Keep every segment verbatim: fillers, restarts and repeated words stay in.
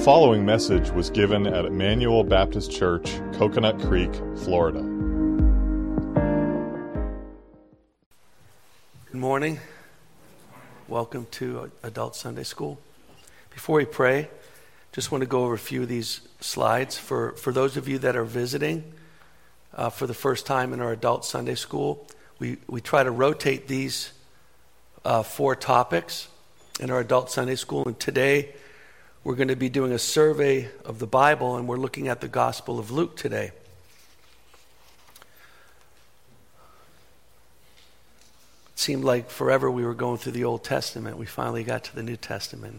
following message was given at Emmanuel Baptist Church, Coconut Creek, Florida. Good morning. Welcome to Adult Sunday School. Before we pray, just want to go over a few of these slides. For, for those of you that are visiting uh, for the first time in our Adult Sunday School, we, we try to rotate these uh, four topics in our Adult Sunday School. And today, we're going to be doing a survey of the Bible, and we're looking at the Gospel of Luke today. It seemed like forever we were going through the Old Testament. We finally got to the New Testament.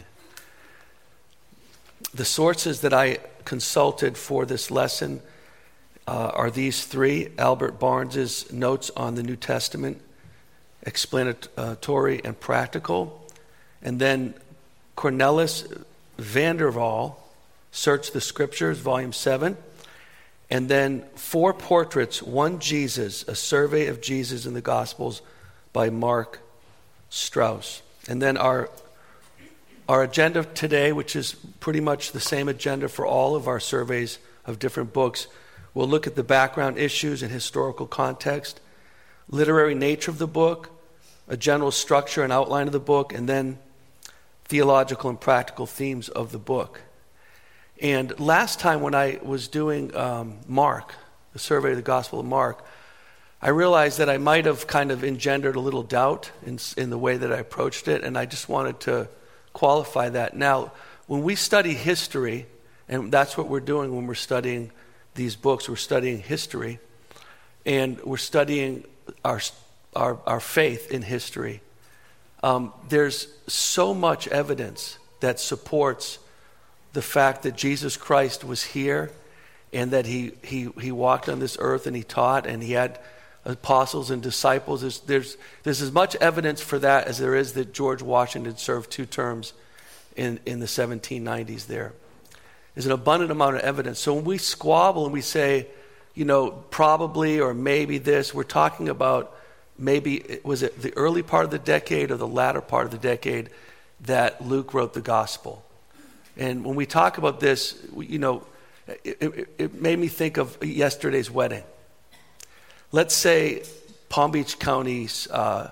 The sources that I consulted for this lesson uh, are these three: Albert Barnes's Notes on the New Testament, Explanatory and Practical, and then Cornelis Vanderval, Search the Scriptures, Volume seven, and then Four Portraits, One Jesus, A Survey of Jesus in the Gospels by Mark Strauss. And then our our agenda today, which is pretty much the same agenda for all of our surveys of different books, we'll look at the background issues and historical context, literary nature of the book, a general structure and outline of the book, and then theological and practical themes of the book. And last time when I was doing um, Mark, the survey of the Gospel of Mark, I realized that I might have kind of engendered a little doubt in, in the way that I approached it, and I just wanted to qualify that. Now, when we study history, and that's what we're doing when we're studying these books, we're studying history, and we're studying our our, our faith in history. Um, there's so much evidence that supports the fact that Jesus Christ was here and that he he he walked on this earth and he taught and he had apostles and disciples. There's, there's, there's as much evidence for that as there is that George Washington served two terms in, in the seventeen nineties there. There's an abundant amount of evidence. So when we squabble and we say, you know, probably or maybe this, we're talking about maybe, was it the early part of the decade or the latter part of the decade that Luke wrote the gospel? And when we talk about this, you know, it, it, it made me think of yesterday's wedding. Let's say Palm Beach County's uh,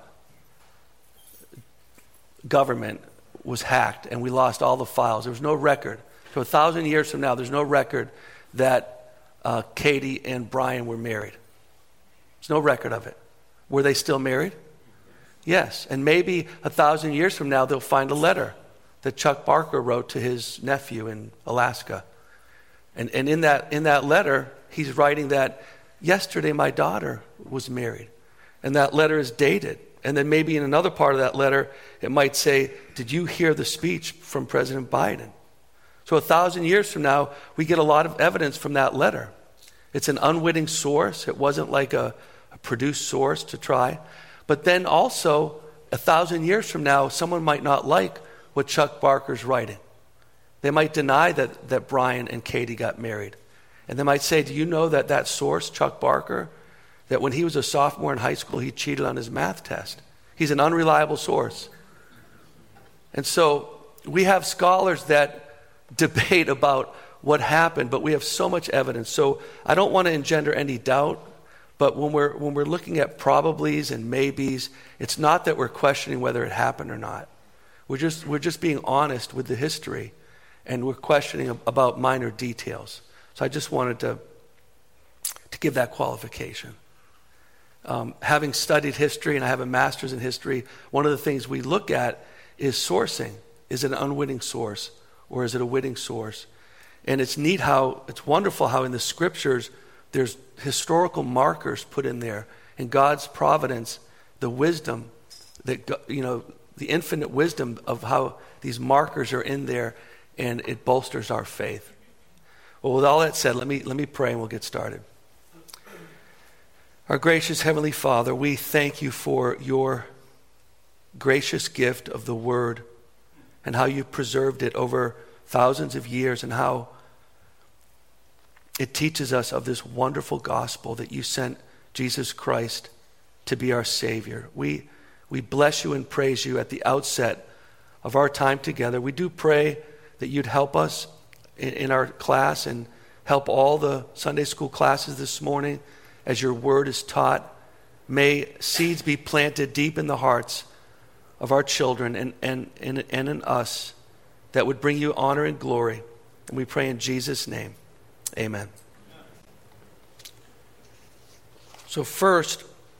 government was hacked and we lost all the files. There was no record. So a thousand years from now, there's no record that uh, Katie and Brian were married. There's no record of it. Were they still married? Yes. And maybe a thousand years from now, they'll find a letter that Chuck Barker wrote to his nephew in Alaska. And, and in that in that letter, he's writing that yesterday my daughter was married. And that letter is dated. And then maybe in another part of that letter, it might say, did you hear the speech from President Biden? So a thousand years from now, we get a lot of evidence from that letter. It's an unwitting source. It wasn't like a a produced source to try. But then also, a thousand years from now, someone might not like what Chuck Barker's writing. They might deny that, that Brian and Katie got married. And they might say, do you know that that source, Chuck Barker, that when he was a sophomore in high school, he cheated on his math test? He's an unreliable source. And so we have scholars that debate about what happened, but we have so much evidence. So I don't want to engender any doubt. But when we're when we're looking at probablys and maybes, it's not that we're questioning whether it happened or not. We're just we're just being honest with the history, and we're questioning about minor details. So I just wanted to to give that qualification. Um, having studied history, and I have a master's in history, one of the things we look at is sourcing. Is it an unwitting source, or is it a witting source? And it's neat how it's wonderful how in the scriptures there's historical markers put in there, in God's providence, the wisdom, that you know, the infinite wisdom of how these markers are in there, and it bolsters our faith. Well, with all that said, let me let me pray and we'll get started. Our gracious Heavenly Father, we thank you for your gracious gift of the Word and how you preserved it over thousands of years and how it teaches us of this wonderful gospel that you sent Jesus Christ to be our Savior. We we bless you and praise you at the outset of our time together. We do pray that you'd help us in, in our class and help all the Sunday school classes this morning as your word is taught. May seeds be planted deep in the hearts of our children and, and, and, and in us that would bring you honor and glory. And we pray in Jesus' name. Amen. So first,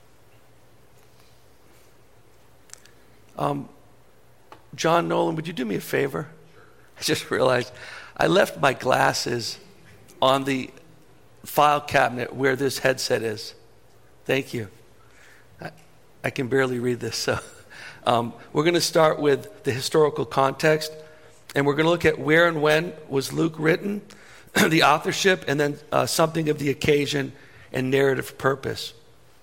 um, John Nolan, would you do me a favor? I just realized I left my glasses on the file cabinet where this headset is. Thank you. I, I can barely read this. So um, we're going to start with the historical context, and we're going to look at where and when was Luke written, the authorship, and then uh, something of the occasion and narrative purpose.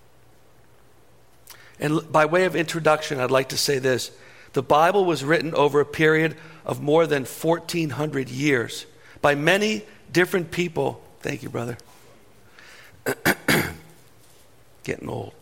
And by way of introduction, I'd like to say this. The Bible was written over a period of more than fourteen hundred years by many different people. Thank you, brother. Getting old.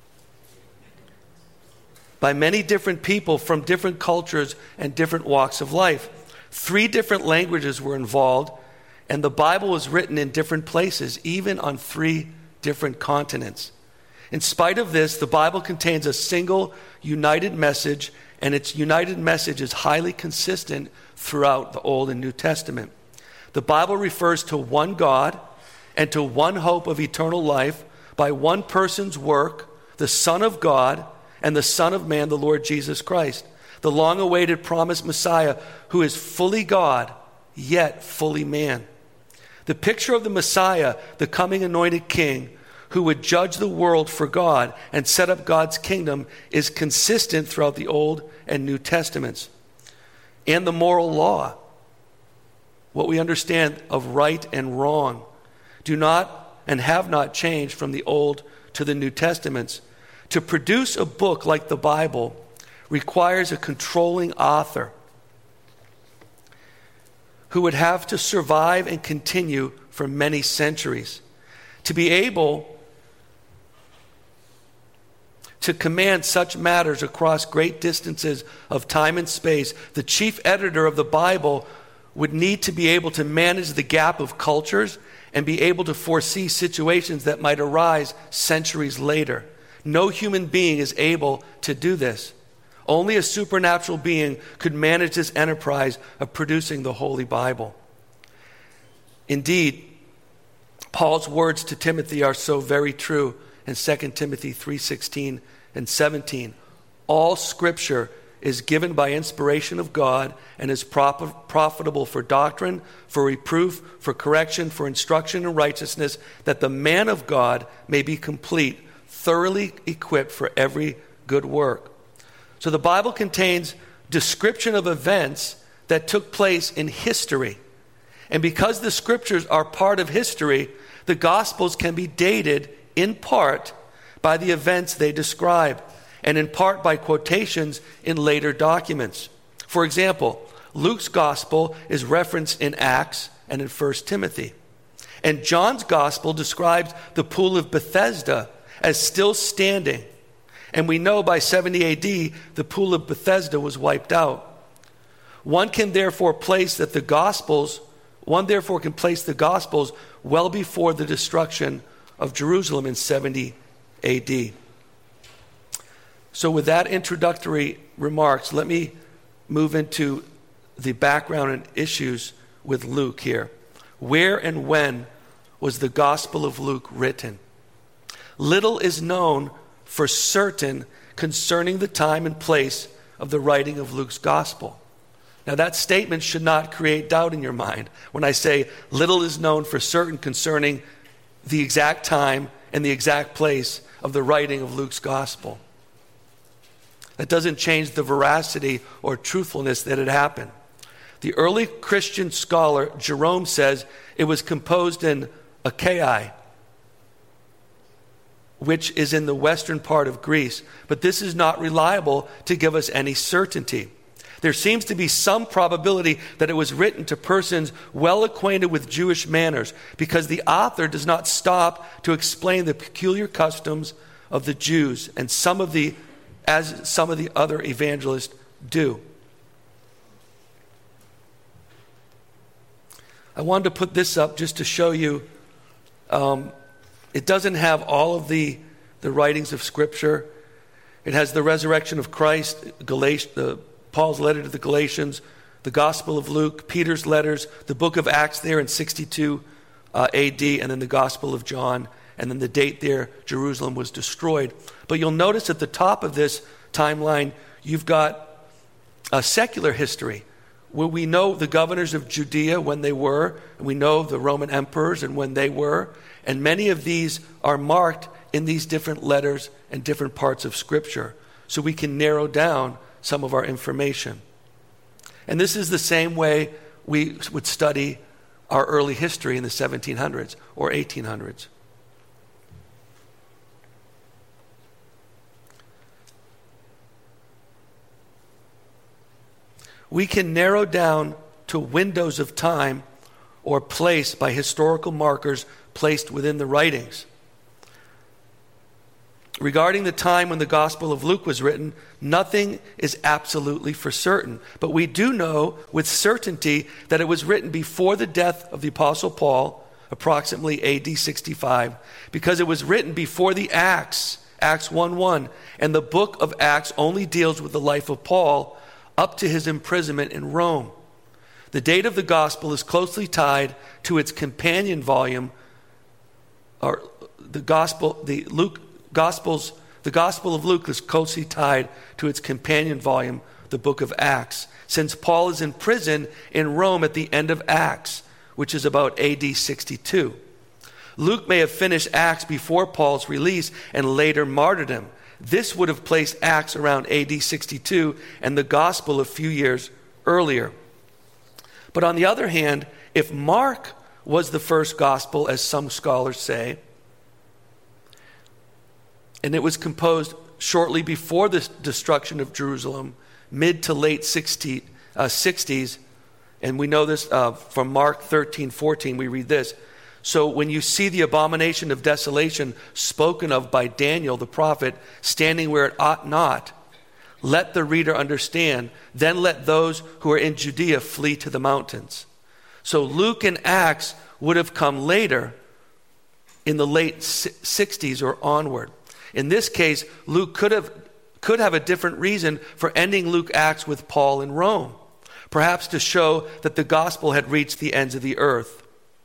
By many different people from different cultures and different walks of life. Three different languages were involved, and the Bible was written in different places, even on three different continents. In spite of this, the Bible contains a single united message, and its united message is highly consistent throughout the Old and New Testament. The Bible refers to one God and to one hope of eternal life by one person's work, the Son of God and the Son of Man, the Lord Jesus Christ, the long-awaited promised Messiah who is fully God, yet fully man. The picture of the Messiah, the coming anointed king, who would judge the world for God and set up God's kingdom, is consistent throughout the Old and New Testaments. And the moral law, what we understand of right and wrong, do not and have not changed from the Old to the New Testaments. To produce a book like the Bible requires a controlling author who would have to survive and continue for many centuries. To be able to command such matters across great distances of time and space, the chief editor of the Bible would need to be able to manage the gap of cultures and be able to foresee situations that might arise centuries later. No human being is able to do this. Only a supernatural being could manage this enterprise of producing the Holy Bible. Indeed, Paul's words to Timothy are so very true in Second Timothy three sixteen and seventeen. All Scripture is given by inspiration of God and is prop- profitable for doctrine, for reproof, for correction, for instruction in righteousness, that the man of God may be complete, thoroughly equipped for every good work. So the Bible contains description of events that took place in history. And because the Scriptures are part of history, the Gospels can be dated in part by the events they describe, and in part by quotations in later documents. For example, Luke's Gospel is referenced in Acts and in First Timothy. And John's Gospel describes the pool of Bethesda as still standing. And we know by seventy A D, the pool of Bethesda was wiped out. One can therefore place that the Gospels, one therefore can place the Gospels well before the destruction of Jerusalem in seventy A D. So with that introductory remarks, let me move into the background and issues with Luke here. Where and when was the Gospel of Luke written? Little is known for certain concerning the time and place of the writing of Luke's Gospel. Now that statement should not create doubt in your mind when I say little is known for certain concerning the exact time and the exact place of the writing of Luke's Gospel. That doesn't change the veracity or truthfulness that it happened. The early Christian scholar Jerome says it was composed in Achaia, which is in the western part of Greece, but this is not reliable to give us any certainty. There seems to be some probability that it was written to persons well acquainted with Jewish manners, because the author does not stop to explain the peculiar customs of the Jews, and some of the, as some of the other evangelists do. I wanted to put this up just to show you um, it doesn't have all of the, the writings of Scripture. It has the resurrection of Christ, Galat- the, Paul's letter to the Galatians, the Gospel of Luke, Peter's letters, the book of Acts there in sixty-two uh, A D, and then the Gospel of John, and then the date there, Jerusalem was destroyed. But you'll notice at the top of this timeline, you've got a secular history, where we know the governors of Judea when they were, and we know the Roman emperors and when they were, and many of these are marked in these different letters and different parts of Scripture, so we can narrow down some of our information. And this is the same way we would study our early history in the seventeen hundreds or eighteen hundreds. We can narrow down to windows of time or place by historical markers placed within the writings. Regarding the time when the Gospel of Luke was written, nothing is absolutely for certain. But we do know with certainty that it was written before the death of the Apostle Paul, approximately A D sixty-five, because it was written before the Acts, Acts one one, and the book of Acts only deals with the life of Paul up to his imprisonment in Rome. The date of the Gospel is closely tied to its companion volume, or the Gospel, the Luke Gospels, the Gospel of Luke is closely tied to its companion volume, the book of Acts, since Paul is in prison in Rome at the end of Acts, which is about A D sixty-two. Luke may have finished Acts before Paul's release and later martyrdom. This would have placed Acts around A D sixty-two and the Gospel a few years earlier. But on the other hand, if Mark was the first Gospel, as some scholars say, and it was composed shortly before the destruction of Jerusalem, mid to late sixties, uh, sixties, and we know this uh, from Mark thirteen fourteen, we read this. So when you see the abomination of desolation spoken of by Daniel the prophet standing where it ought not, let the reader understand. Then let those who are in Judea flee to the mountains. So Luke and Acts would have come later in the late sixties or onward. In this case, Luke could have could have a different reason for ending Luke Acts with Paul in Rome, perhaps to show that the gospel had reached the ends of the earth.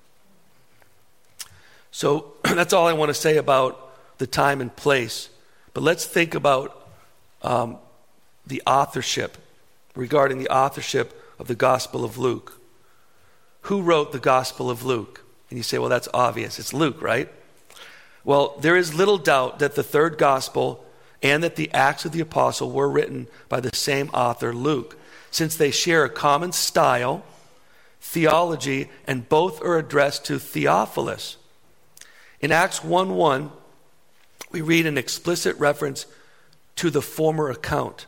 So that's all I want to say about the time and place. But let's think about um, the authorship, regarding the authorship of the Gospel of Luke. Who wrote the Gospel of Luke? And you say, well, that's obvious. It's Luke, right? Well, there is little doubt that the third Gospel and that the Acts of the Apostle were written by the same author, Luke, since they share a common style, theology, and both are addressed to Theophilus. In Acts one one, we read an explicit reference to the former account,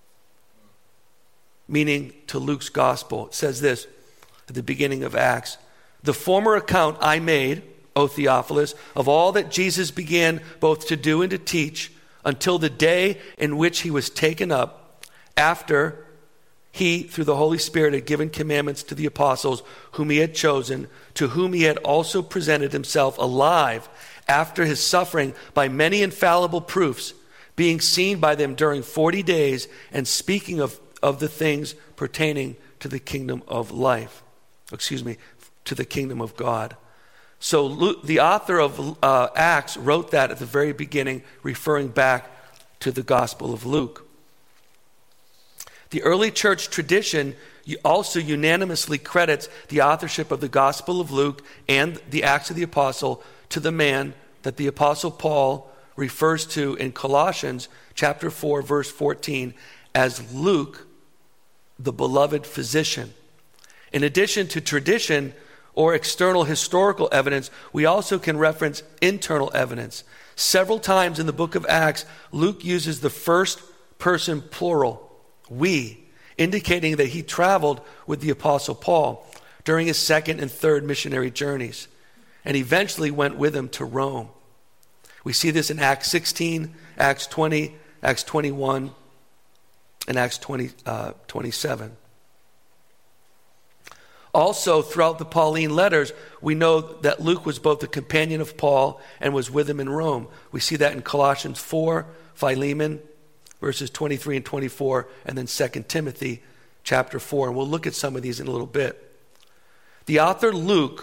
meaning to Luke's gospel. It says this at the beginning of Acts: the former account I made, O Theophilus, of all that Jesus began both to do and to teach until the day in which he was taken up, after he, through the Holy Spirit, had given commandments to the apostles whom he had chosen, to whom he had also presented himself alive after his suffering by many infallible proofs, being seen by them during forty days, and speaking of, of the things pertaining to the kingdom of life. Excuse me, to the kingdom of God. So Luke, the author of uh, Acts wrote that at the very beginning, referring back to the Gospel of Luke. The early church tradition also unanimously credits the authorship of the Gospel of Luke and the Acts of the Apostle to the man that the Apostle Paul refers to in Colossians chapter four, verse fourteen, as Luke, the beloved physician. In addition to tradition or external historical evidence, we also can reference internal evidence. Several times in the book of Acts, Luke uses the first person plural, we, indicating that he traveled with the Apostle Paul during his second and third missionary journeys, and eventually went with him to Rome. We see this in Acts sixteen, Acts twenty, Acts twenty-one, and Acts twenty, uh, twenty-seven. Also, throughout the Pauline letters, we know that Luke was both a companion of Paul and was with him in Rome. We see that in Colossians four, Philemon, verses twenty-three and twenty-four, and then Second Timothy chapter four. And we'll look at some of these in a little bit. The author Luke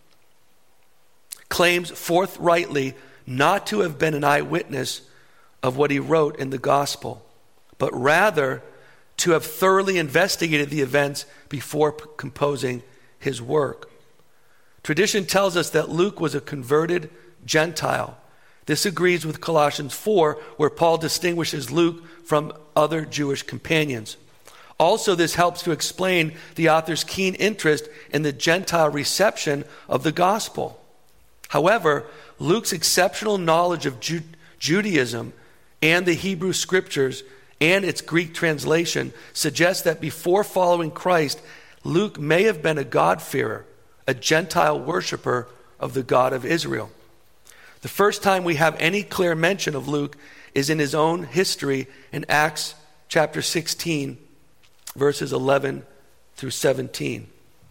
claims forthrightly not to have been an eyewitness of what he wrote in the gospel, but rather to have thoroughly investigated the events before p- composing his work. Tradition tells us that Luke was a converted Gentile. This agrees with Colossians four, where Paul distinguishes Luke from other Jewish companions. Also, this helps to explain the author's keen interest in the Gentile reception of the gospel. However, Luke's exceptional knowledge of Ju- Judaism and the Hebrew scriptures and its Greek translation suggests that before following Christ, Luke may have been a God-fearer, a Gentile worshiper of the God of Israel. The first time we have any clear mention of Luke is in his own history in Acts chapter sixteen, verses eleven through seventeen.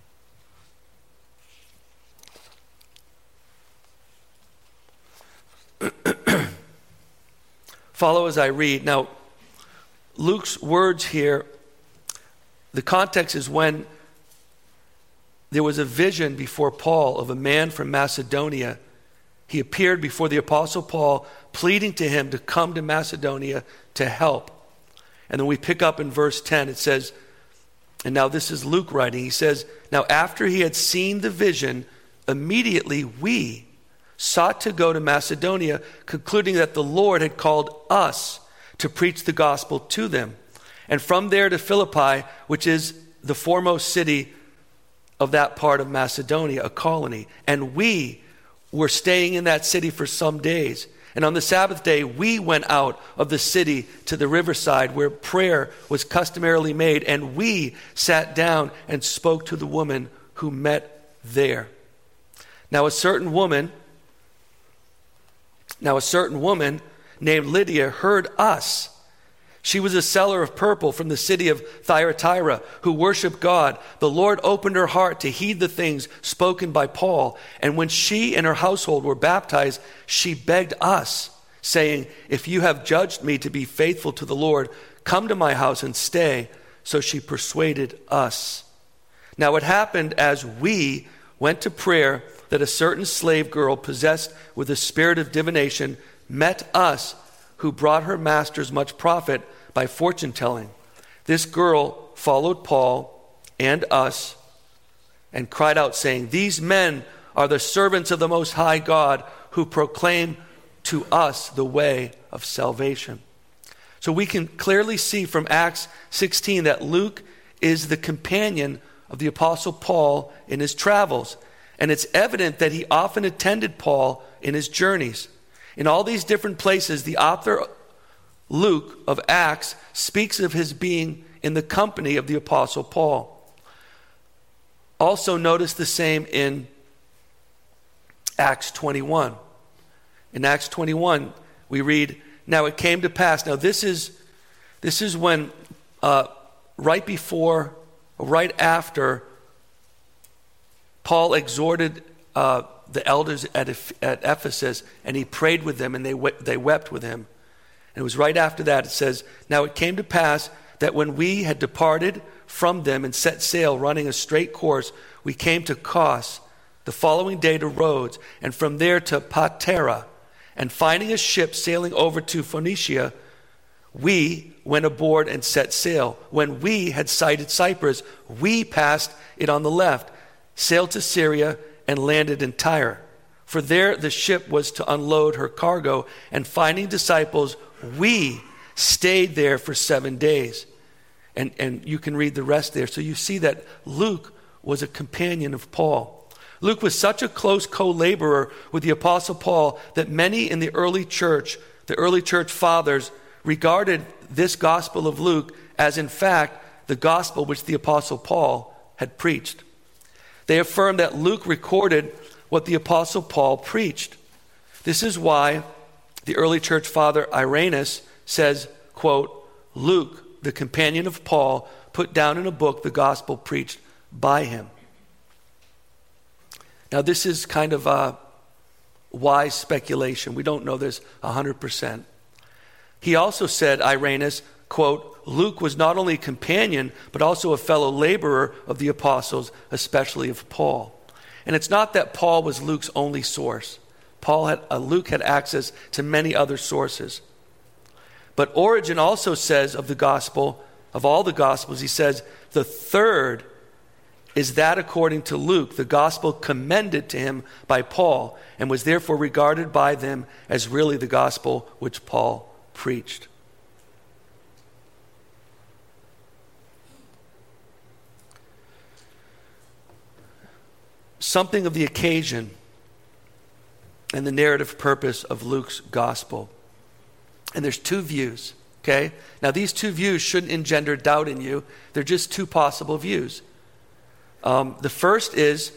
Follow as I read. Now, Luke's words here, the context is when there was a vision before Paul of a man from Macedonia. He appeared before the Apostle Paul, pleading to him to come to Macedonia to help. And then we pick up in verse ten, it says, and now this is Luke writing, he says, now after he had seen the vision, immediately we sought to go to Macedonia, concluding that the Lord had called us to preach the gospel to them. And from there to Philippi, which is the foremost city of that part of Macedonia, a colony. And we were staying in that city for some days. And on the Sabbath day, we went out of the city to the riverside where prayer was customarily made. And we sat down and spoke to the woman who met there. Now a certain woman, now a certain woman named Lydia heard us. She was a seller of purple from the city of Thyatira who worshiped God. The Lord opened her heart to heed the things spoken by Paul. And when she and her household were baptized, she begged us, saying, if you have judged me to be faithful to the Lord, come to my house and stay. So she persuaded us. Now it happened as we went to prayer that a certain slave girl possessed with the spirit of divination met us, who brought her masters much profit by fortune telling. This girl followed Paul and us and cried out, saying, these men are the servants of the Most High God, who proclaim to us the way of salvation. So we can clearly see from Acts sixteen that Luke is the companion of the Apostle Paul in his travels. And it's evident that he often attended Paul in his journeys. In all these different places, the author Luke of Acts speaks of his being in the company of the Apostle Paul. Also notice the same in Acts twenty-one. In Acts twenty-one, we read, now it came to pass. Now this is, this is when, uh, right before, right after Paul exhorted uh, the elders at, at Ephesus, and he prayed with them, and they we- they wept with him. And it was right after that, it says, now it came to pass that when we had departed from them and set sail, running a straight course, we came to Kos, the following day to Rhodes, and from there to Patara. And finding a ship sailing over to Phoenicia, we went aboard and set sail. When we had sighted Cyprus, we passed it on the left, sailed to Syria, and landed in Tyre. For there the ship was to unload her cargo, and finding disciples, we stayed there for seven days. And, and you can read the rest there. So you see that Luke was a companion of Paul. Luke was such a close co-laborer with the Apostle Paul that many in the early church, the early church fathers, regarded this gospel of Luke as in fact the gospel which the Apostle Paul had preached. They affirmed that Luke recorded what the Apostle Paul preached. This is why the early church father Irenaeus says, quote, Luke, the companion of Paul, put down in a book the gospel preached by him. Now, this is kind of a wise speculation. We don't know this one hundred percent. He also said, Irenaeus, quote, Luke was not only a companion, but also a fellow laborer of the apostles, especially of Paul. And it's not that Paul was Luke's only source. Paul had, uh, Luke had access to many other sources. But Origen also says of the gospel, of all the gospels, he says, the third is that according to Luke, the gospel commended to him by Paul, and was therefore regarded by them as really the gospel which Paul preached. Something of the occasion and the narrative purpose of Luke's gospel. And there's two views, okay? Now, these two views shouldn't engender doubt in you. They're just two possible views. Um, the first is,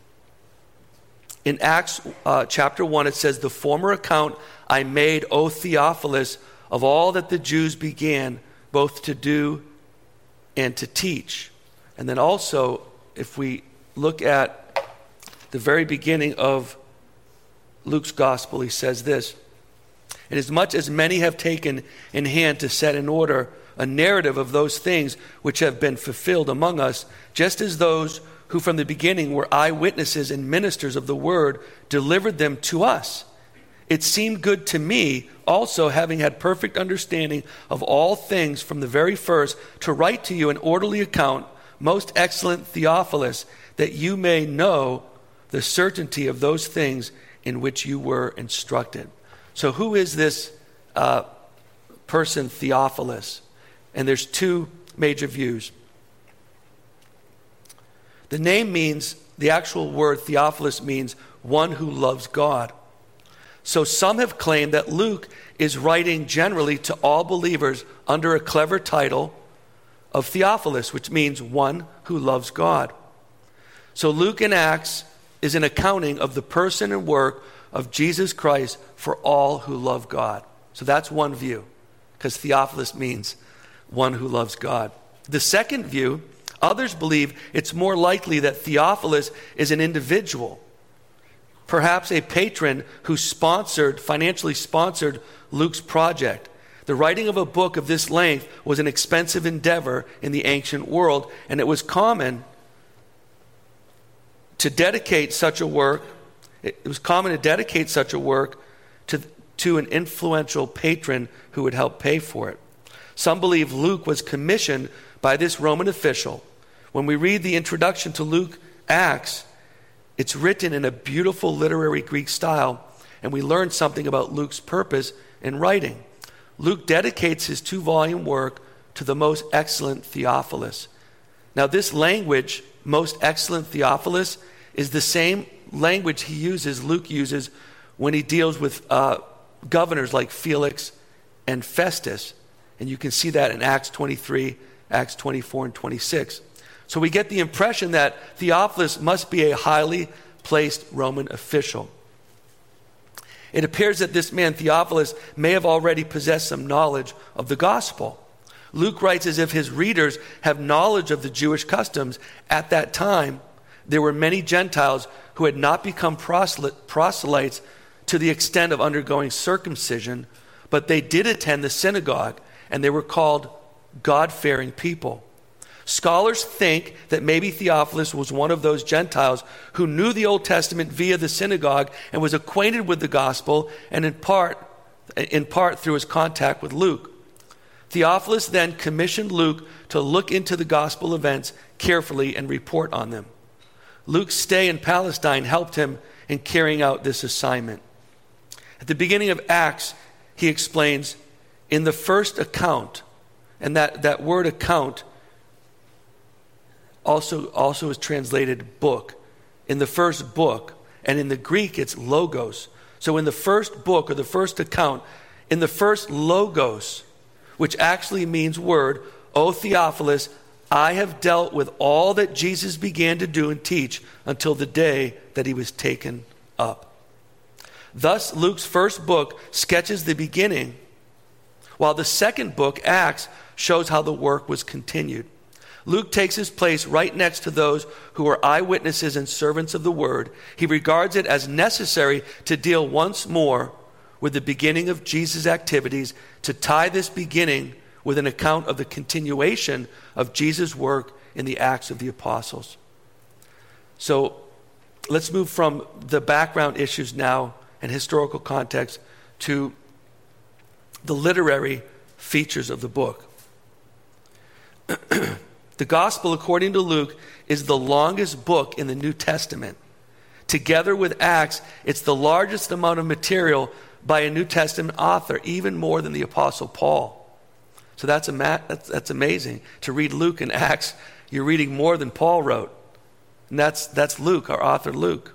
in Acts uh, chapter one, it says, the former account I made, O Theophilus, of all that the Jews began both to do and to teach. And then also, if we look at the very beginning of Luke's gospel, he says this, inasmuch as many have taken in hand to set in order a narrative of those things which have been fulfilled among us, just as those who from the beginning were eyewitnesses and ministers of the word delivered them to us. It seemed good to me also, having had perfect understanding of all things from the very first, to write to you an orderly account, most excellent Theophilus, that you may know the certainty of those things in which you were instructed. So who is this uh, person, Theophilus? And there's two major views. The name means, the actual word Theophilus means one who loves God. So some have claimed that Luke is writing generally to all believers under a clever title of Theophilus, which means one who loves God. So Luke in Acts is an accounting of the person and work of Jesus Christ for all who love God. So that's one view, because Theophilus means one who loves God. The second view, others believe it's more likely that Theophilus is an individual, perhaps a patron who sponsored, financially sponsored Luke's project. The writing of a book of this length was an expensive endeavor in the ancient world, and it was common to dedicate such a work, it was common to dedicate such a work to, to an influential patron who would help pay for it. Some believe Luke was commissioned by this Roman official. When we read the introduction to Luke Acts, it's written in a beautiful literary Greek style, and we learn something about Luke's purpose in writing. Luke dedicates his two-volume work to the most excellent Theophilus. Now, this language, most excellent Theophilus, is the same language he uses, Luke uses, when he deals with uh, governors like Felix and Festus. And you can see that in Acts twenty-three, Acts twenty-four, and twenty-six. So we get the impression that Theophilus must be a highly placed Roman official. It appears that this man, Theophilus, may have already possessed some knowledge of the gospel. Luke writes as if his readers have knowledge of the Jewish customs. At that time, there were many Gentiles who had not become proselytes to the extent of undergoing circumcision, but they did attend the synagogue, and they were called God-fearing people. Scholars think that maybe Theophilus was one of those Gentiles who knew the Old Testament via the synagogue and was acquainted with the gospel, and in part, in part through his contact with Luke. Theophilus then commissioned Luke to look into the gospel events carefully and report on them. Luke's stay in Palestine helped him in carrying out this assignment. At the beginning of Acts, he explains, in the first account, and that, that word account also, also is translated book. In the first book, and in the Greek it's logos. So in the first book or the first account, in the first logos, which actually means word, O Theophilus, I have dealt with all that Jesus began to do and teach until the day that he was taken up. Thus, Luke's first book sketches the beginning, while the second book, Acts, shows how the work was continued. Luke takes his place right next to those who are eyewitnesses and servants of the word. He regards it as necessary to deal once more with the beginning of Jesus' activities, to tie this beginning with an account of the continuation of Jesus' work in the Acts of the Apostles. So let's move from the background issues now and historical context to the literary features of the book. The Gospel, according to Luke, is the longest book in the New Testament. Together with Acts, it's the largest amount of material by a New Testament author, even more than the Apostle Paul. So that's, a, that's, that's amazing. To read Luke and Acts, you're reading more than Paul wrote. And that's, that's Luke, our author Luke.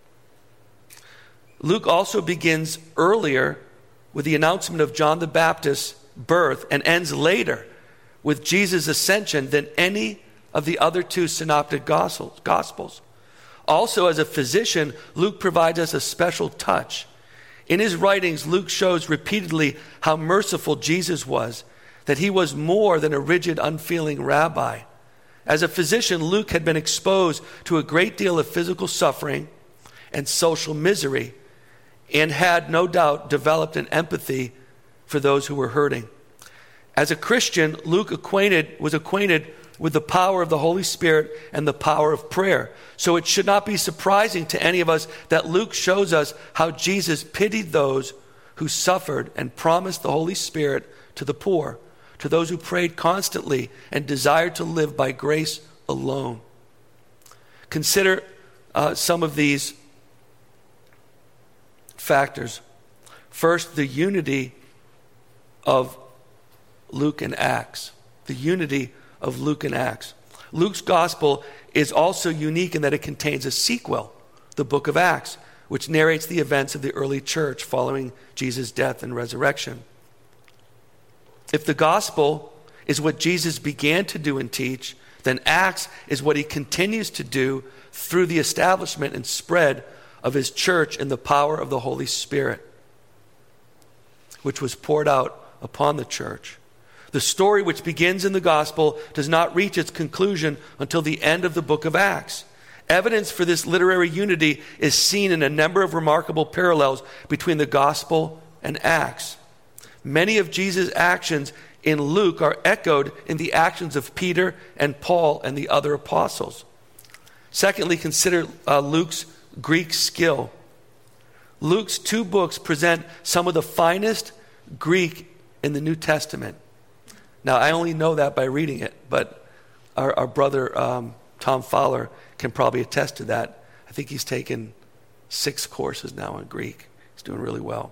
Luke also begins earlier with the announcement of John the Baptist's birth and ends later with Jesus' ascension than any of the other two synoptic gospels. Also, as a physician, Luke provides us a special touch. In his writings, Luke shows repeatedly how merciful Jesus was, that he was more than a rigid, unfeeling rabbi. As a physician, Luke had been exposed to a great deal of physical suffering and social misery, and had no doubt developed an empathy for those who were hurting. As a Christian, Luke acquainted, was acquainted with the power of the Holy Spirit and the power of prayer. So it should not be surprising to any of us that Luke shows us how Jesus pitied those who suffered and promised the Holy Spirit to the poor, to those who prayed constantly and desired to live by grace alone. Consider uh, some of these factors. First, the unity of Luke and Acts. The unity of Luke and Acts. Luke's gospel is also unique in that it contains a sequel, the book of Acts, which narrates the events of the early church following Jesus' death and resurrection. If the gospel is what Jesus began to do and teach, then Acts is what he continues to do through the establishment and spread of his church in the power of the Holy Spirit, which was poured out upon the church. The story which begins in the gospel does not reach its conclusion until the end of the book of Acts. Evidence for this literary unity is seen in a number of remarkable parallels between the gospel and Acts. Many of Jesus' actions in Luke are echoed in the actions of Peter and Paul and the other apostles. Secondly, consider uh, Luke's Greek skill. Luke's two books present some of the finest Greek in the New Testament. Now, I only know that by reading it, but our, our brother um, Tom Fowler can probably attest to that. I think he's taken six courses now in Greek. He's doing really well.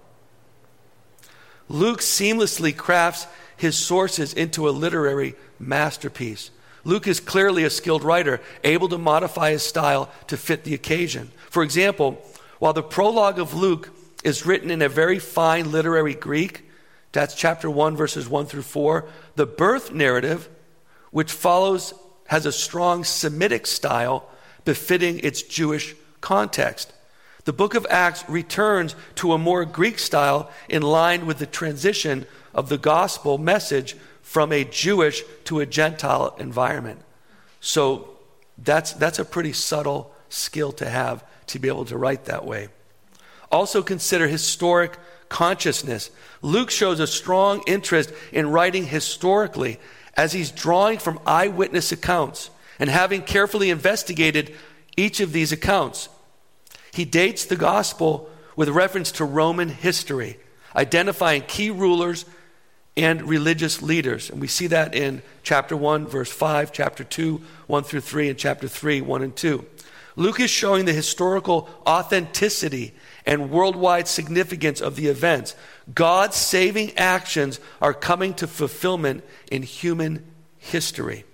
Luke seamlessly crafts his sources into a literary masterpiece. Luke is clearly a skilled writer, able to modify his style to fit the occasion. For example, while the prologue of Luke is written in a very fine literary Greek, that's chapter one, verses one through four, the birth narrative, which follows, has a strong Semitic style befitting its Jewish context. The book of Acts returns to a more Greek style in line with the transition of the gospel message from a Jewish to a Gentile environment. So that's, that's a pretty subtle skill to have, to be able to write that way. Also consider historic consciousness. Luke shows a strong interest in writing historically, as he's drawing from eyewitness accounts and having carefully investigated each of these accounts. He dates the gospel with reference to Roman history, identifying key rulers and religious leaders. And we see that in chapter one, verse five, chapter two, one through three, and chapter three, one and two. Luke is showing the historical authenticity and worldwide significance of the events. God's saving actions are coming to fulfillment in human history.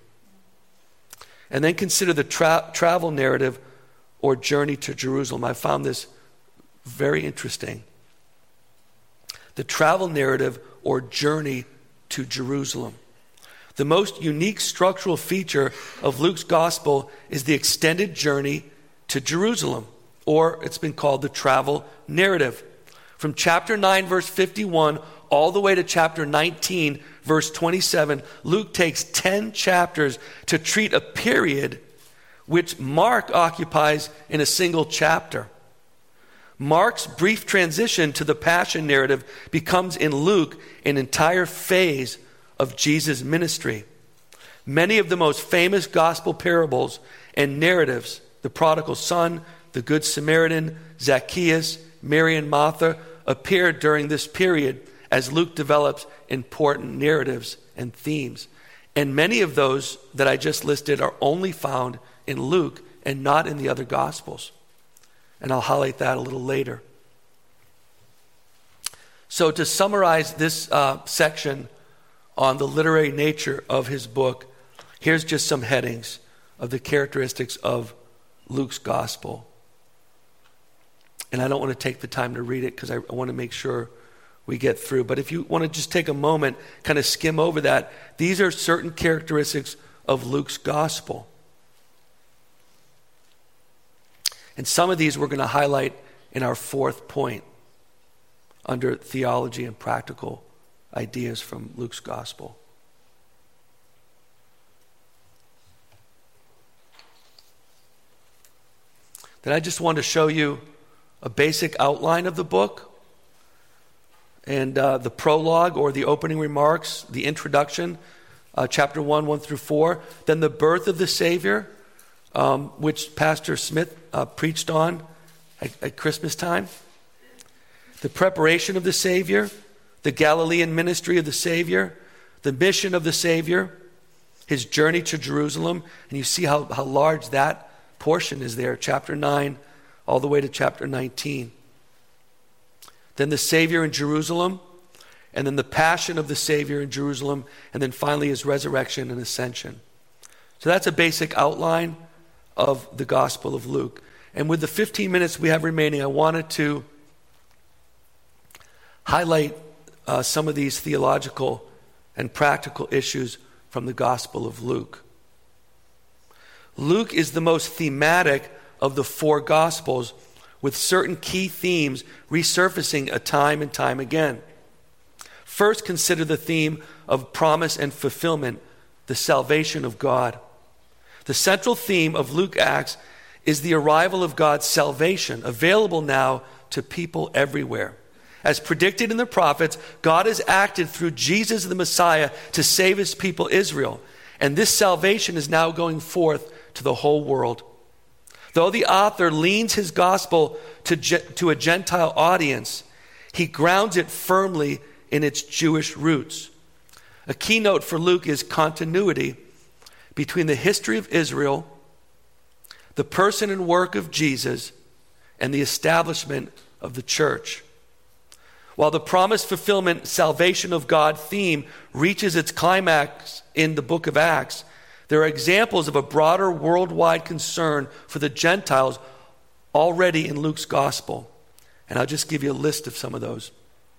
And then consider the tra- travel narrative or journey to Jerusalem. I found this very interesting. The travel narrative or journey to Jerusalem. The most unique structural feature of Luke's gospel is the extended journey to Jerusalem, or it's been called the travel narrative. From chapter nine, verse fifty-one, all the way to chapter nineteen, verse twenty-seven, Luke takes ten chapters to treat a period which Mark occupies in a single chapter. Mark's brief transition to the Passion narrative becomes in Luke an entire phase of Jesus' ministry. Many of the most famous gospel parables and narratives, the prodigal son, the Good Samaritan, Zacchaeus, Mary and Martha, appear during this period as Luke develops important narratives and themes. And many of those that I just listed are only found in Luke and not in the other gospels. And I'll highlight that a little later. So to summarize this uh, section on the literary nature of his book, here's just some headings of the characteristics of Luke's gospel. And I don't want to take the time to read it because I, I want to make sure we get through. But if you want to just take a moment, kind of skim over that, these are certain characteristics of Luke's gospel. And some of these we're going to highlight in our fourth point under theology and practical ideas from Luke's gospel. Then I just want to show you a basic outline of the book and uh, the prologue or the opening remarks, the introduction, uh, chapter one, one through four. Then the birth of the Savior, um, which Pastor Smith uh, preached on at, at Christmas time. The preparation of the Savior, the Galilean ministry of the Savior, the mission of the Savior, his journey to Jerusalem. And you see how, how large that portion is there, chapter nine all the way to chapter nineteen. Then the Savior in Jerusalem, and then the passion of the Savior in Jerusalem, and then finally his resurrection and ascension. So that's a basic outline of the Gospel of Luke. And with the fifteen minutes we have remaining, I wanted to highlight uh, some of these theological and practical issues from the Gospel of Luke. Luke is the most thematic of the four Gospels, with certain key themes resurfacing a time and time again. First, consider the theme of promise and fulfillment, the salvation of God. The central theme of Luke Acts is the arrival of God's salvation, available now to people everywhere. As predicted in the prophets, God has acted through Jesus the Messiah to save his people Israel, and this salvation is now going forth to the whole world. Though the author leans his gospel to, to a Gentile audience, he grounds it firmly in its Jewish roots. A keynote for Luke is continuity between the history of Israel, the person and work of Jesus, and the establishment of the church. While the promised fulfillment, salvation of God theme reaches its climax in the book of Acts, there are examples of a broader worldwide concern for the Gentiles already in Luke's gospel. And I'll just give you a list of some of those.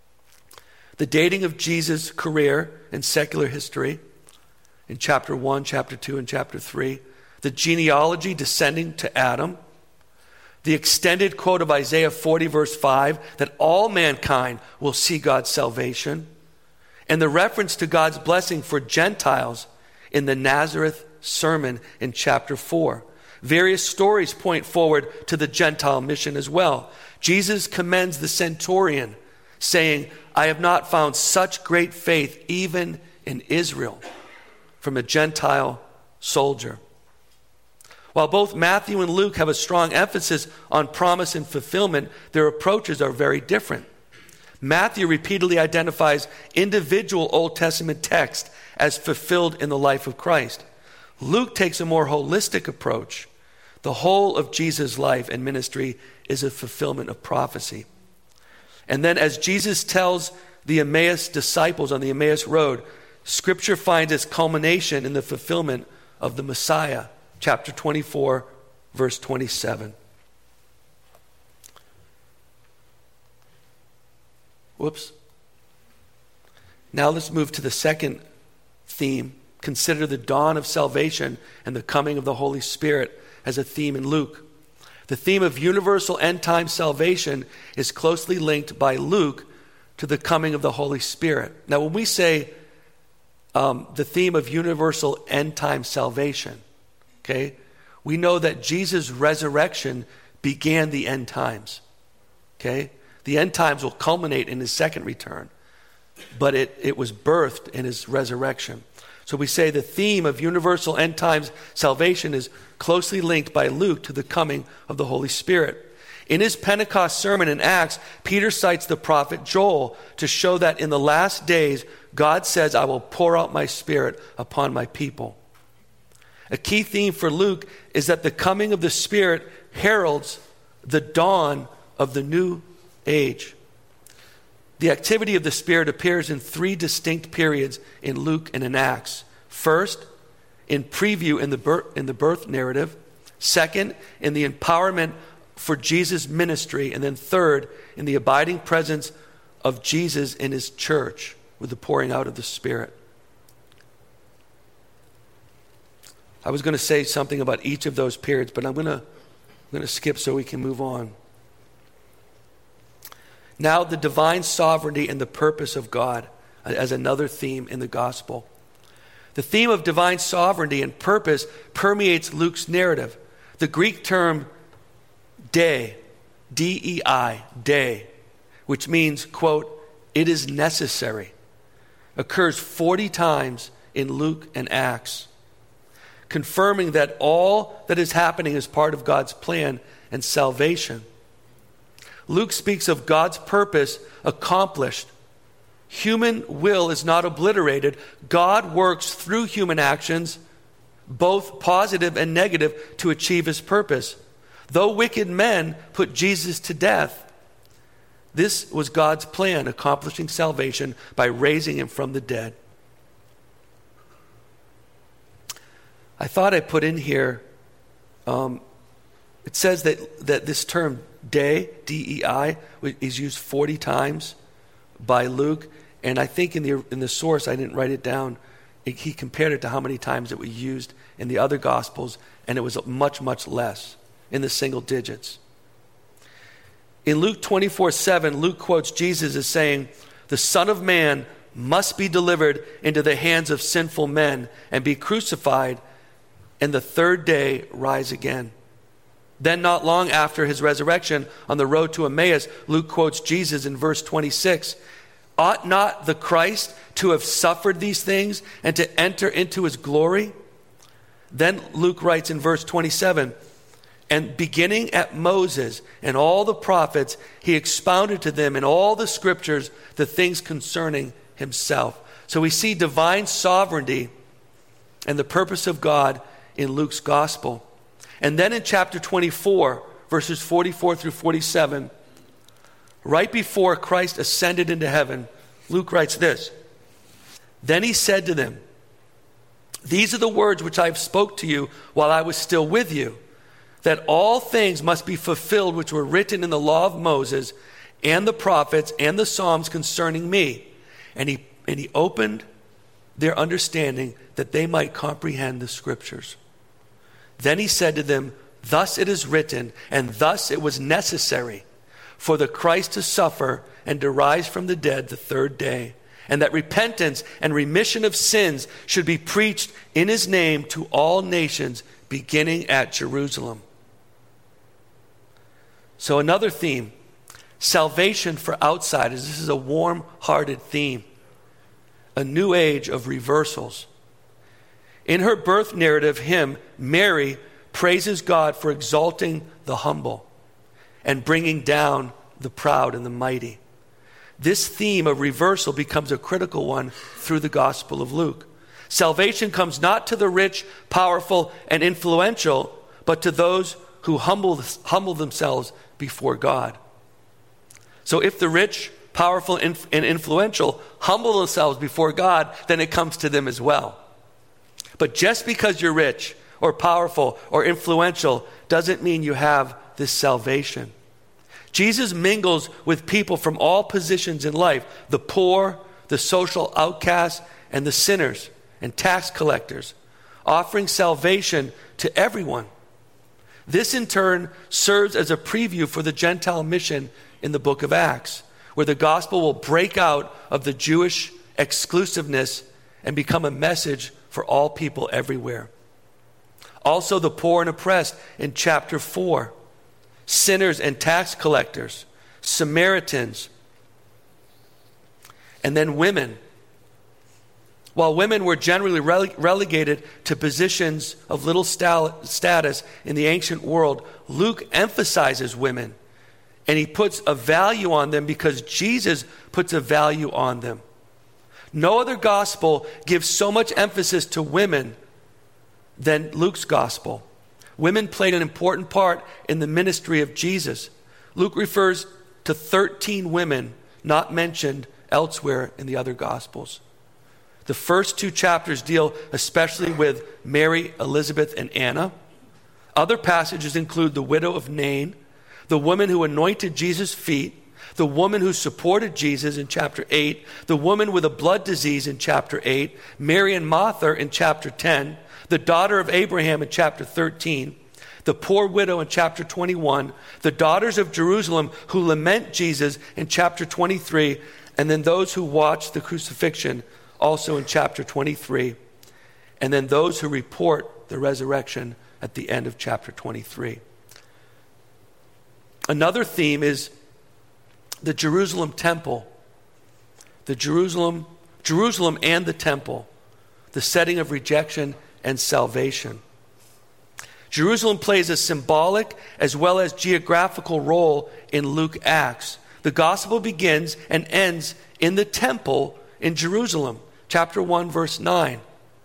The dating of Jesus' career in secular history in chapter one, chapter two, and chapter three. The genealogy descending to Adam. The extended quote of Isaiah forty, verse five, that all mankind will see God's salvation. And the reference to God's blessing for Gentiles in the Nazareth sermon in chapter four. Various stories point forward to the Gentile mission as well. Jesus commends the centurion, saying, I have not found such great faith even in Israel, from a Gentile soldier. While both Matthew and Luke have a strong emphasis on promise and fulfillment, their approaches are very different. Matthew repeatedly identifies individual Old Testament texts as fulfilled in the life of Christ. Luke takes a more holistic approach. The whole of Jesus' life and ministry is a fulfillment of prophecy. And then as Jesus tells the Emmaus disciples on the Emmaus Road, Scripture finds its culmination in the fulfillment of the Messiah. Chapter twenty-four, verse twenty-seven. Whoops. Now let's move to the second theme. Consider the dawn of salvation and the coming of the Holy Spirit as a theme in Luke. The theme of universal end-time salvation is closely linked by Luke to the coming of the Holy Spirit. Now when we say um, the theme of universal end-time salvation. Okay? We know that Jesus' resurrection began the end times. Okay? The end times will culminate in his second return, but it, it was birthed in his resurrection. So we say the theme of universal end times salvation is closely linked by Luke to the coming of the Holy Spirit. In his Pentecost sermon in Acts, Peter cites the prophet Joel to show that in the last days, God says, I will pour out my Spirit upon my people. A key theme for Luke is that the coming of the Spirit heralds the dawn of the new age. The activity of the Spirit appears in three distinct periods in Luke and in Acts. First, in preview in the birth, in the birth narrative. Second, in the empowerment for Jesus' ministry. And then third, in the abiding presence of Jesus in his church with the pouring out of the Spirit. I was going to say something about each of those periods, but I'm going to, I'm going to skip so we can move on. Now, the divine sovereignty and the purpose of God as another theme in the gospel. The theme of divine sovereignty and purpose permeates Luke's narrative. The Greek term dei, D E I, dei, which means, quote, it is necessary, occurs forty times in Luke and Acts, confirming that all that is happening is part of God's plan and salvation. Luke speaks of God's purpose accomplished. Human will is not obliterated. God works through human actions, both positive and negative, to achieve his purpose. Though wicked men put Jesus to death, this was God's plan, accomplishing salvation by raising him from the dead. I thought I put in here, um, it says that, that this term dei, D E I, is used forty times by Luke. And I think in the in the source, I didn't write it down, it, he compared it to how many times it was used in the other Gospels, and it was much, much less, in the single digits. In Luke twenty-four seven, Luke quotes Jesus as saying, the Son of Man must be delivered into the hands of sinful men and be crucified, and the third day rise again. Then not long after his resurrection on the road to Emmaus, Luke quotes Jesus in verse twenty-six. Ought not the Christ to have suffered these things and to enter into his glory? Then Luke writes in verse twenty-seven, and beginning at Moses and all the prophets, he expounded to them in all the scriptures the things concerning himself. So we see divine sovereignty and the purpose of God in Luke's gospel. And then in chapter twenty-four, verses forty-four through forty-seven, right before Christ ascended into heaven, Luke writes this. Then he said to them, these are the words which I have spoke to you while I was still with you, that all things must be fulfilled which were written in the law of Moses and the prophets and the Psalms concerning me. And he, and he opened their understanding that they might comprehend the scriptures. Then he said to them, thus it is written, and thus it was necessary for the Christ to suffer and to rise from the dead the third day, and that repentance and remission of sins should be preached in his name to all nations, beginning at Jerusalem. So another theme, salvation for outsiders. This is a warm-hearted theme, a new age of reversals. In her birth narrative hymn, Mary praises God for exalting the humble and bringing down the proud and the mighty. This theme of reversal becomes a critical one through the Gospel of Luke. Salvation comes not to the rich, powerful, and influential, but to those who humble, humble themselves before God. So if the rich, powerful, and influential humble themselves before God, then it comes to them as well. But just because you're rich or powerful or influential doesn't mean you have this salvation. Jesus mingles with people from all positions in life, the poor, the social outcasts, and the sinners and tax collectors, offering salvation to everyone. This in turn serves as a preview for the Gentile mission in the book of Acts, where the gospel will break out of the Jewish exclusiveness and become a message for all people everywhere. Also the poor and oppressed in chapter four, sinners and tax collectors, Samaritans, and then women. While women were generally rele- relegated to positions of little sta- status in the ancient world, Luke emphasizes women, and he puts a value on them because Jesus puts a value on them. No other gospel gives so much emphasis to women than Luke's gospel. Women played an important part in the ministry of Jesus. Luke refers to thirteen women not mentioned elsewhere in the other gospels. The first two chapters deal especially with Mary, Elizabeth, and Anna. Other passages include the widow of Nain, the woman who anointed Jesus' feet, the woman who supported Jesus in chapter eight, the woman with a blood disease in chapter eight, Mary and Martha in chapter ten, the daughter of Abraham in chapter thirteen, the poor widow in chapter twenty-one, the daughters of Jerusalem who lament Jesus in chapter twenty-three, and then those who watch the crucifixion also in chapter twenty-three, and then those who report the resurrection at the end of chapter twenty-three. Another theme is the Jerusalem temple. The Jerusalem, Jerusalem and the temple, the setting of rejection and salvation. Jerusalem plays a symbolic as well as geographical role in Luke Acts. The gospel begins and ends in the temple in Jerusalem. Chapter one, verse nine.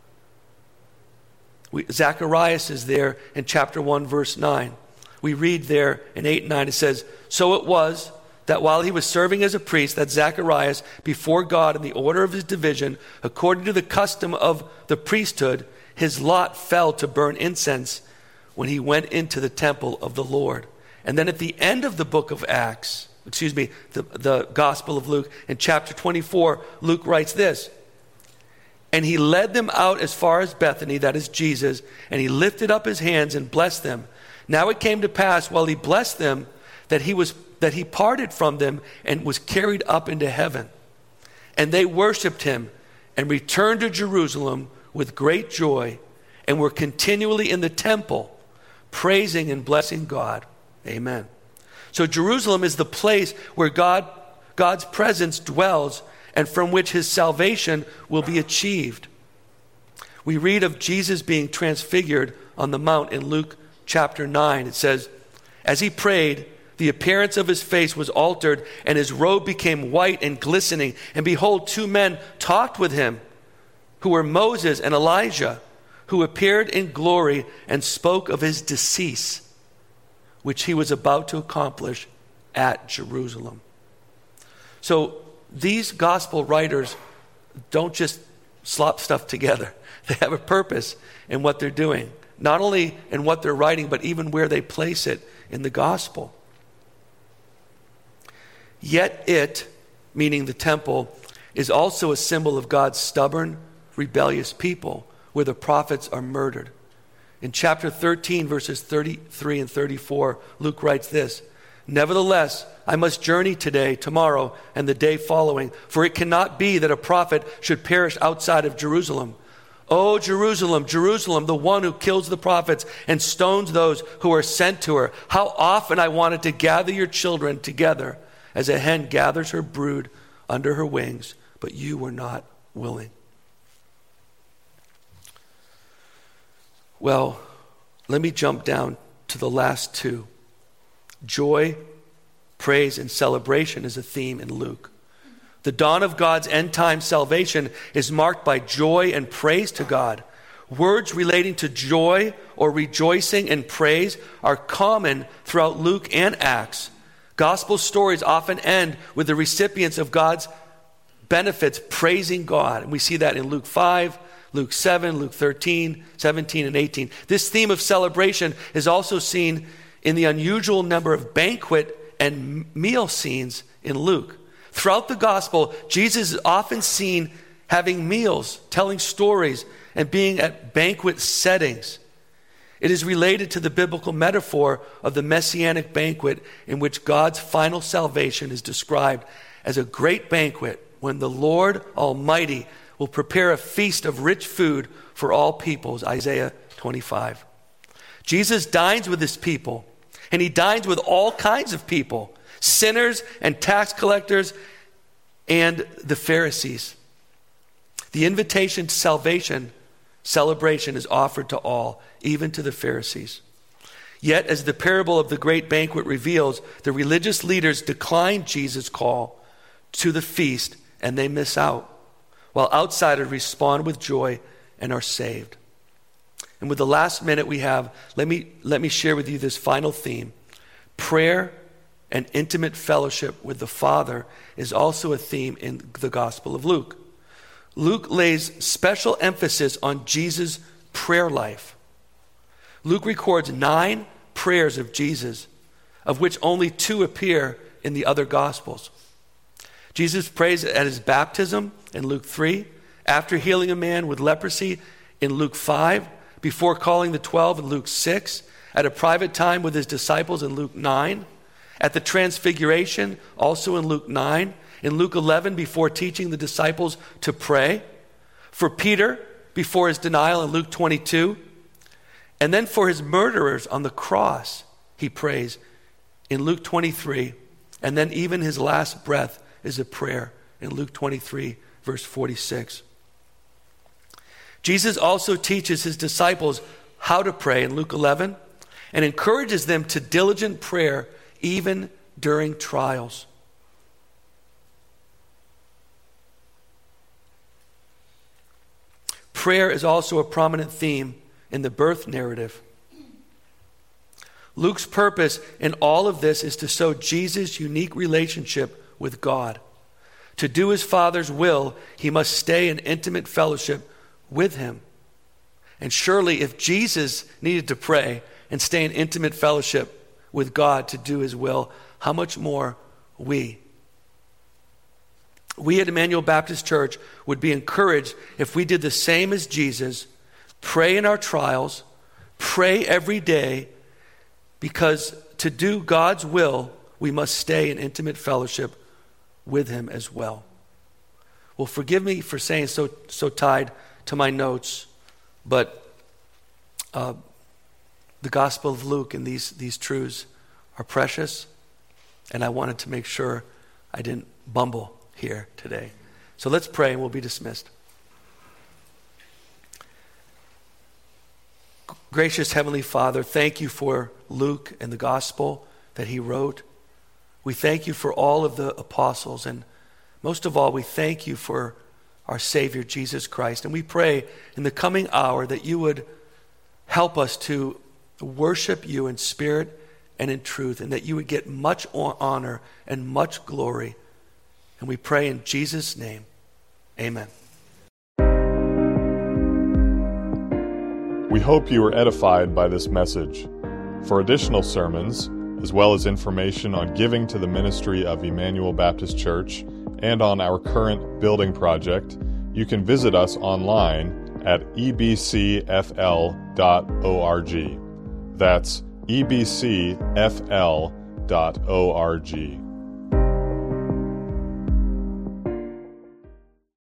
We, Zacharias is there in chapter one, verse nine. We read there in eight and nine, it says, "So it was that while he was serving as a priest," that's Zacharias, "before God in the order of his division, according to the custom of the priesthood, his lot fell to burn incense when he went into the temple of the Lord." And then at the end of the book of Acts, excuse me, the, the Gospel of Luke, in chapter twenty-four, Luke writes this, "And he led them out as far as Bethany," that is Jesus, "and he lifted up his hands and blessed them. Now it came to pass while he blessed them that he was that he parted from them and was carried up into heaven. And they worshipped him and returned to Jerusalem with great joy and were continually in the temple, praising and blessing God." Amen. So Jerusalem is the place where God, God's presence dwells and from which his salvation will be achieved. We read of Jesus being transfigured on the mount in Luke chapter nine. It says, "As he prayed, the appearance of his face was altered, and his robe became white and glistening. And behold, two men talked with him, who were Moses and Elijah, who appeared in glory and spoke of his decease, which he was about to accomplish at Jerusalem." So these gospel writers don't just slop stuff together. They have a purpose in what they're doing, not only in what they're writing, but even where they place it in the gospel. Yet it, meaning the temple, is also a symbol of God's stubborn, rebellious people, where the prophets are murdered. In chapter thirteen, verses thirty-three and thirty-four, Luke writes this, "Nevertheless, I must journey today, tomorrow, and the day following, for it cannot be that a prophet should perish outside of Jerusalem. O Jerusalem, Jerusalem, the one who kills the prophets and stones those who are sent to her. How often I wanted to gather your children together as a hen gathers her brood under her wings, but you were not willing." Well, let me jump down to the last two. Joy, praise, and celebration is a theme in Luke. The dawn of God's end-time salvation is marked by joy and praise to God. Words relating to joy or rejoicing and praise are common throughout Luke and Acts. Gospel stories often end with the recipients of God's benefits praising God. And we see that in Luke five, Luke seven, Luke thirteen, seventeen, and eighteen. This theme of celebration is also seen in the unusual number of banquet and meal scenes in Luke. Throughout the gospel, Jesus is often seen having meals, telling stories, and being at banquet settings. It is related to the biblical metaphor of the messianic banquet in which God's final salvation is described as a great banquet when the Lord Almighty will prepare a feast of rich food for all peoples, Isaiah twenty-five. Jesus dines with his people, and he dines with all kinds of people, sinners and tax collectors and the Pharisees. The invitation to salvation, celebration is offered to all, even to the Pharisees. Yet, as the parable of the great banquet reveals, the religious leaders decline Jesus' call to the feast, and they miss out, while outsiders respond with joy and are saved. And with the last minute we have, let me, let me share with you this final theme. Prayer and intimate fellowship with the Father is also a theme in the Gospel of Luke. Luke lays special emphasis on Jesus' prayer life. Luke records nine prayers of Jesus, of which only two appear in the other Gospels. Jesus prays at his baptism in Luke three, after healing a man with leprosy in Luke five, before calling the twelve in Luke six, at a private time with his disciples in Luke nine, at the transfiguration also in Luke nine, in Luke eleven before teaching the disciples to pray, for Peter before his denial in Luke twenty-two, and then for his murderers on the cross he prays in Luke twenty-three, and then even his last breath is a prayer in Luke twenty-three, verse forty-six. Jesus also teaches his disciples how to pray in Luke eleven and encourages them to diligent prayer even during trials. Prayer is also a prominent theme in the birth narrative. Luke's purpose in all of this is to show Jesus' unique relationship with God. To do his Father's will, he must stay in intimate fellowship with him. And surely if Jesus needed to pray and stay in intimate fellowship with God to do his will, how much more we? We at Emmanuel Baptist Church would be encouraged if we did the same as Jesus, pray in our trials, pray every day, because to do God's will, we must stay in intimate fellowship with him as well. Well, forgive me for saying so so tied to my notes, but uh, the Gospel of Luke and these, these truths are precious, and I wanted to make sure I didn't bumble here today. So let's pray and we'll be dismissed. Gracious Heavenly Father, thank you for Luke and the gospel that he wrote. We thank you for all of the apostles, and most of all, we thank you for our Savior, Jesus Christ. And we pray in the coming hour that you would help us to worship you in spirit and in truth, and that you would get much honor and much glory. And we pray in Jesus' name, amen. We hope you were edified by this message. For additional sermons, as well as information on giving to the ministry of Emmanuel Baptist Church and on our current building project, you can visit us online at e b c f l dot org. That's e b c f l dot org.